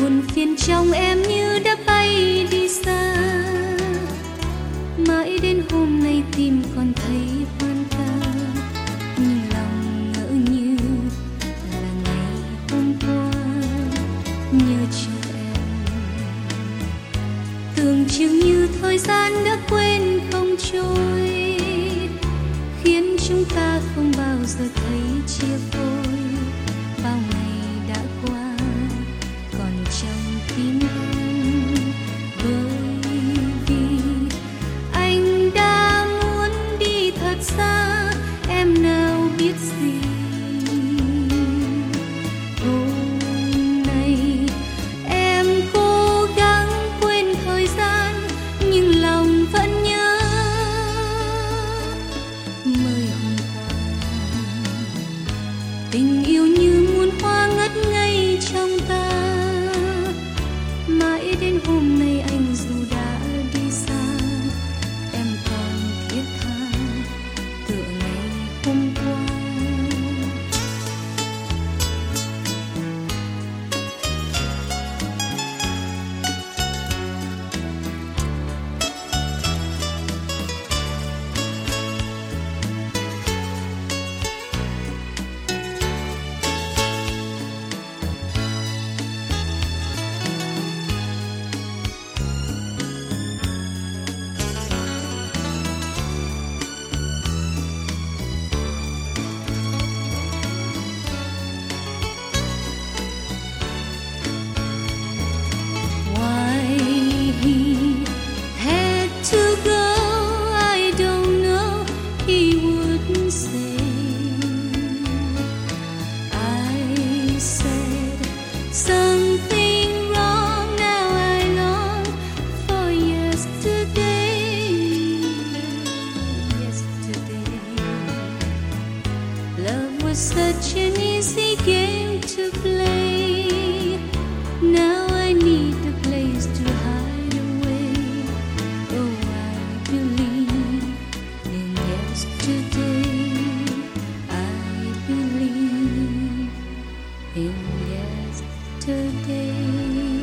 buồn phiền trong em như đã bay đi xa, mãi đến hôm nay tim còn thấy hoang tàn, nhưng lòng ngỡ như là ngày hôm qua nhớ cho em. Tưởng chừng như thời gian đã quên không trôi, khiến chúng ta không bao giờ thấy chia phôi. Bao ngày đã qua còn trong tim em, bởi vì anh đã muốn đi thật xa, em nào biết gì. Hôm nay em cố gắng quên thời gian, nhưng lòng vẫn nhớ mới hôm qua. Tình yêu như muôn hoa ngất ngây trong ta, mãi đến hôm nay anh dù đã đi xa, em còn thiết tha tựa ngày hôm qua. Such an easy game to play. Now I need a place to hide away. Oh, I believe in yesterday. I believe in yesterday.